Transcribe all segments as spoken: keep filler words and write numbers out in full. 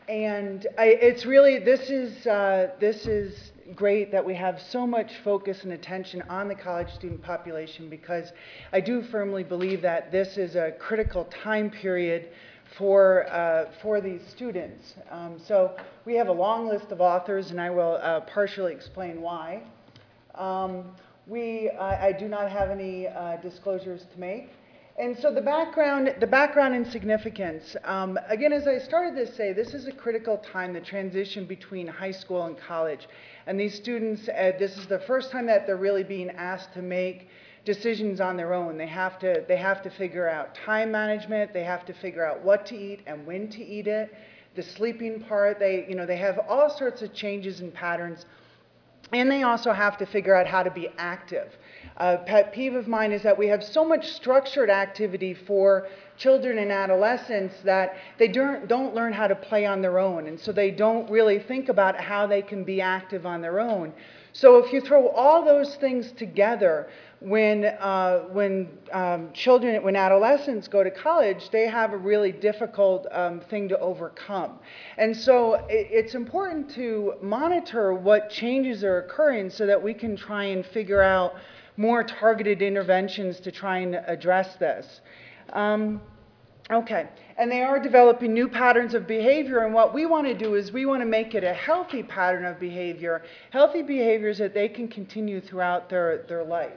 And I, it's really, this is, uh, this is great that we have so much focus and attention on the college student population, because I do firmly believe that this is a critical time period for, uh, for these students. Um, so we have a long list of authors, and I will uh, partially explain why. Um, we, I, I do not have any uh, disclosures to make. And so the background, the background and significance. Um, again, as I started to say, this is a critical time, the transition between high school and college. And these students, uh, this is the first time that they're really being asked to make decisions on their own. They have to, they have to figure out time management. They have to figure out what to eat and when to eat it. The sleeping part, they, you know, they have all sorts of changes and patterns. And they also have to figure out how to be active. A pet peeve of mine is that we have so much structured activity for children and adolescents that they don't, don't learn how to play on their own. And so they don't really think about how they can be active on their own. So if you throw all those things together, when, uh, when um, children, when adolescents go to college, they have a really difficult um, thing to overcome. And so it, it's important to monitor what changes are occurring so that we can try and figure out more targeted interventions to try and address this. Um, Okay, and they are developing new patterns of behavior, and what we want to do is we want to make it a healthy pattern of behavior, healthy behaviors that they can continue throughout their, their life.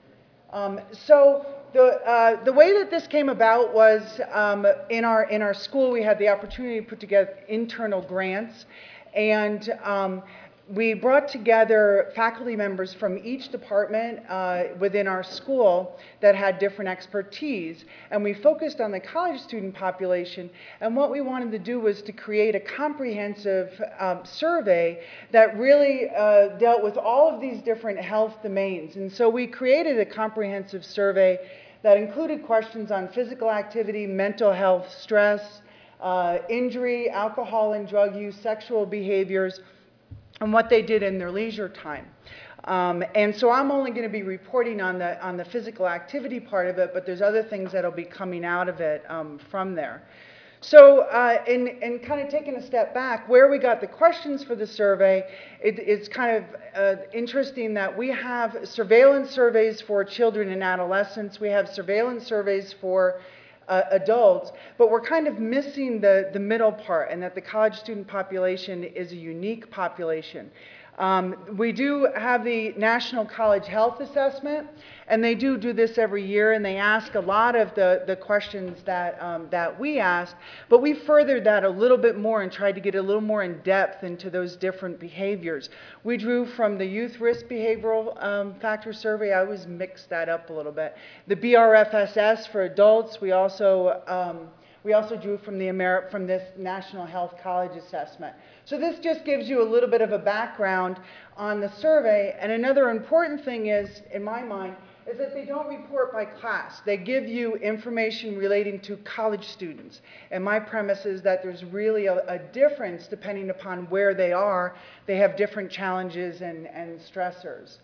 Um, so the, uh, the way that this came about was um, in, our, in our school we had the opportunity to put together internal grants, and um, we brought together faculty members from each department uh, within our school that had different expertise, and we focused on the college student population. And what we wanted to do was to create a comprehensive um, survey that really uh, dealt with all of these different health domains. And so we created a comprehensive survey that included questions on physical activity, mental health, stress, uh, injury, alcohol and drug use, sexual behaviors, and what they did in their leisure time. Um, and so I'm only going to be reporting on the, on the physical activity part of it, but there's other things that will be coming out of it um, from there. So uh, in, in kind of taking a step back, where we got the questions for the survey, it, it's kind of uh, interesting that we have surveillance surveys for children and adolescents. We have surveillance surveys for Uh, adults, but we're kind of missing the, the middle part, and that the college student population is a unique population. Um, we do have the National College Health Assessment, and they do do this every year, and they ask a lot of the, the questions that, um, that we asked, but we furthered that a little bit more and tried to get a little more in depth into those different behaviors. We drew from the Youth Risk Behavioral um, Factor Survey. I always mix that up a little bit. The B R F S S for adults. We also um, We also drew from, the Ameri from this National Health College Assessment. So this just gives you a little bit of a background on the survey. And another important thing is, in my mind, is that they don't report by class. They give you information relating to college students. And my premise is that there's really a, a difference depending upon where they are. They have different challenges and, and stressors.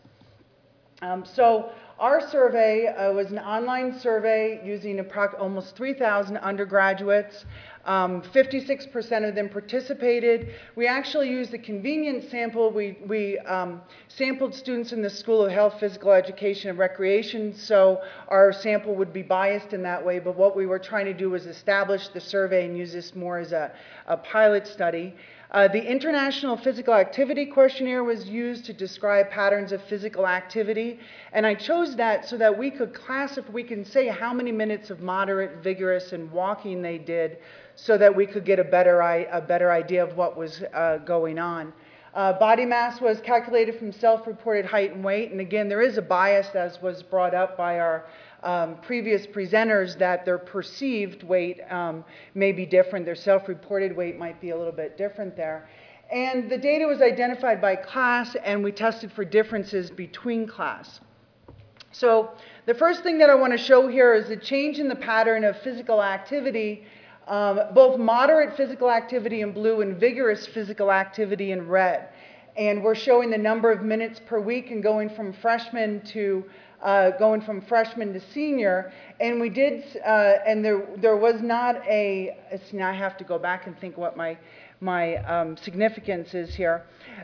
Um, so our survey uh, was an online survey using almost three thousand undergraduates. fifty-six percent um, of them participated. We actually used a convenience sample. We, we um, sampled students in the School of Health, Physical Education, and Recreation, so our sample would be biased in that way, but what we were trying to do was establish the survey and use this more as a, a pilot study. Uh, the International Physical Activity Questionnaire was used to describe patterns of physical activity, and I chose that so that we could classify, we can say how many minutes of moderate, vigorous, and walking they did, so that we could get a better, a better idea of what was uh, going on. Uh, body mass was calculated from self-reported height and weight, and again, there is a bias, as was brought up by our um, previous presenters, that their perceived weight um, may be different. Their self-reported weight might be a little bit different there. And the data was identified by class, and we tested for differences between class. So the first thing that I want to show here is a change in the pattern of physical activity, um, both moderate physical activity in blue and vigorous physical activity in red. And we're showing the number of minutes per week and going from freshmen to uh, going from freshman to senior. And we did, uh, and there, there was not a, it's, now I have to go back and think what my, my um, significance is here.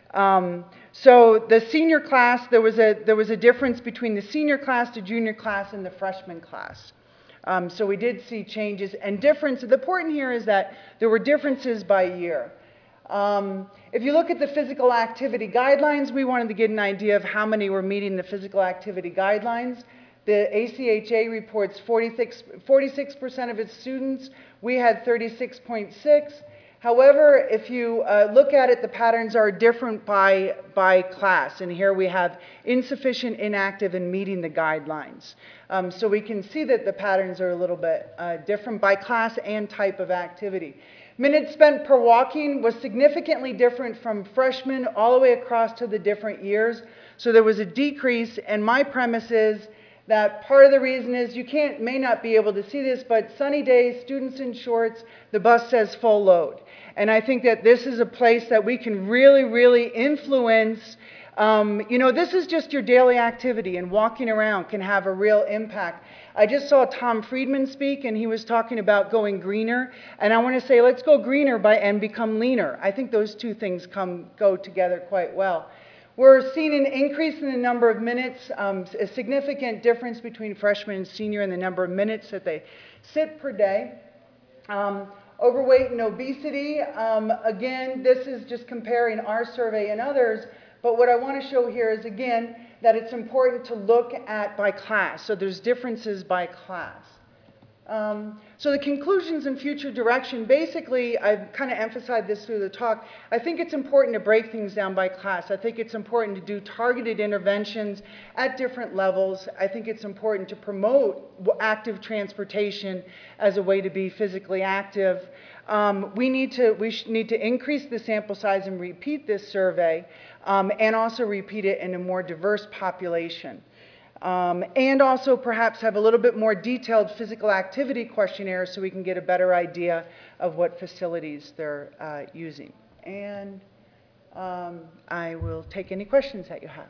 Um, so the senior class, there was, a, there was a difference between the senior class, the junior class, and the freshman class. Um, so we did see changes and difference. The important here is that there were differences by year. Um, if you look at the physical activity guidelines, we wanted to get an idea of how many were meeting the physical activity guidelines. The A C H A reports forty-six percent of its students. We had thirty-six point six. However, if you uh, look at it, the patterns are different by, by class. And here we have insufficient, inactive, and meeting the guidelines. Um, so we can see that the patterns are a little bit uh, different by class and type of activity. Minutes spent per walking was significantly different from freshmen all the way across to the different years. So there was a decrease, and my premise is that part of the reason is you can't, may not be able to see this, but sunny days, students in shorts, the bus says full load. And I think that this is a place that we can really, really influence. Um, you know, this is just your daily activity, and walking around can have a real impact. I just saw Tom Friedman speak, and he was talking about going greener. And I want to say, let's go greener by, and become leaner. I think those two things come, go together quite well. We're seeing an increase in the number of minutes, um, a significant difference between freshman and senior in the number of minutes that they sit per day. Um, overweight and obesity, um, again, this is just comparing our survey and others, but what I want to show here is, again, that it's important to look at by class. So there's differences by class. Um, so the conclusions and future direction, basically, I've kind of emphasized this through the talk. I think it's important to break things down by class. I think it's important to do targeted interventions at different levels. I think it's important to promote active transportation as a way to be physically active. Um, we need to, we need to increase the sample size and repeat this survey, um, and also repeat it in a more diverse population. Um, and also perhaps have a little bit more detailed physical activity questionnaires so we can get a better idea of what facilities they're uh, using. And um, I will take any questions that you have.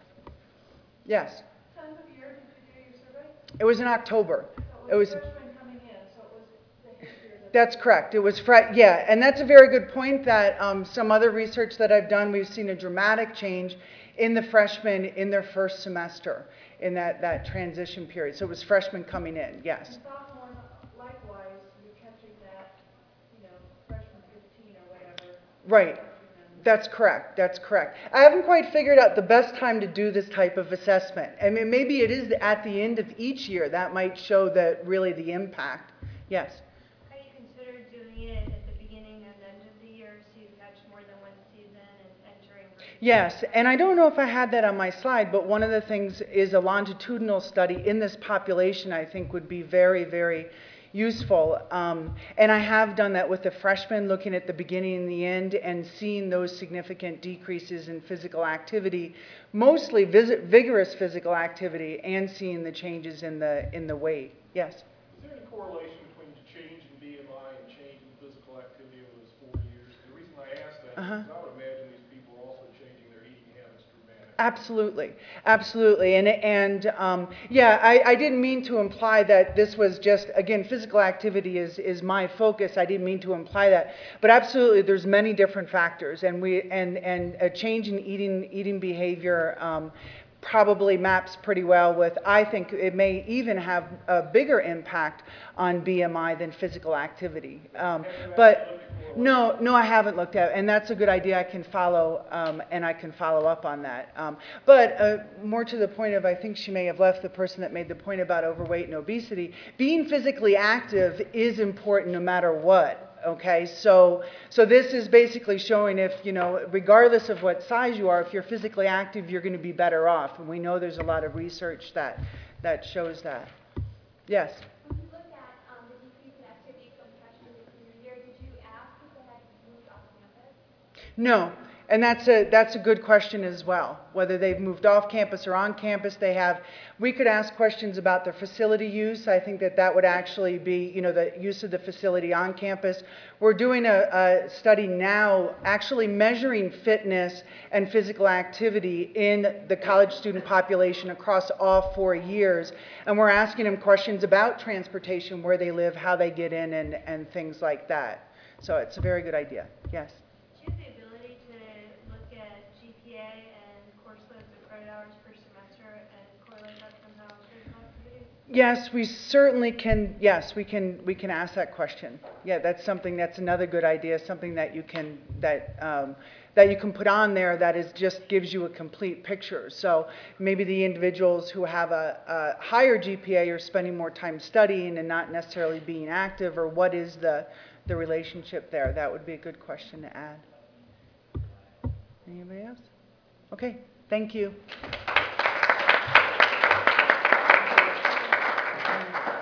Yes? Time of year did you do your survey? It was in October. So it was, it was freshmen coming in, so it was the first year that That's correct. It was, fre yeah, and that's a very good point that um, some other research that I've done, we've seen a dramatic change in the freshmen in their first semester, in that, that transition period. So it was freshmen coming in, yes. And sophomore, likewise, you're catching that, you know, freshman fifteen or whatever. Right. That's correct. That's correct. I haven't quite figured out the best time to do this type of assessment. I mean, maybe it is at the end of each year. That might show that really the impact. Yes? Have you considered doing it at the beginning and end of the year so you catch more than one season and entering? Yes, and I don't know if I had that on my slide, but one of the things is a longitudinal study in this population I think would be very, very useful. Um, and I have done that with the freshmen, looking at the beginning and the end and seeing those significant decreases in physical activity, mostly visit, vigorous physical activity, and seeing the changes in the, in the weight. Yes? Is there any correlation between the change in B M I and change in physical activity over those four years? The reason I ask that Uh-huh. is I would imagine these people are also changing their eating habits dramatically. Absolutely, absolutely, and and um, yeah, I, I didn't mean to imply that this was just, again, physical activity is is my focus. I didn't mean to imply that, but absolutely, there's many different factors, and we and and a change in eating eating behavior Um, probably maps pretty well with, I think it may even have a bigger impact on B M I than physical activity. Um, but no, no, I haven't looked at it, and that's a good idea. I can follow, um, and I can follow up on that. Um, but uh, more to the point of, I think she may have left, the person that made the point about overweight and obesity. Being physically active is important no matter what. Okay, so so this is basically showing if, you know, regardless of what size you are, if you're physically active, you're going to be better off. And we know there's a lot of research that that shows that. Yes? When you look at um, the decrease in activity from freshman to senior year, did you ask if they had moved off campus? No. And that's a, that's a good question as well, whether they've moved off campus or on campus. They have, we could ask questions about their facility use. I think that that would actually be, you know, the use of the facility on campus. We're doing a, a study now actually measuring fitness and physical activity in the college student population across all four years. And we're asking them questions about transportation, where they live, how they get in, and, and things like that. So it's a very good idea. Yes? Do you have the ability to look at G P A and course loads or credit hours per semester and correlate that somehow with physical activity? Yes, we certainly can. Yes, we can. We can ask that question. Yeah, that's something. That's another good idea. Something that you can that um, that you can put on there that is just gives you a complete picture. So maybe the individuals who have a, a higher G P A are spending more time studying and not necessarily being active, or what is the the relationship there? That would be a good question to add. Anybody else? Okay. Thank you.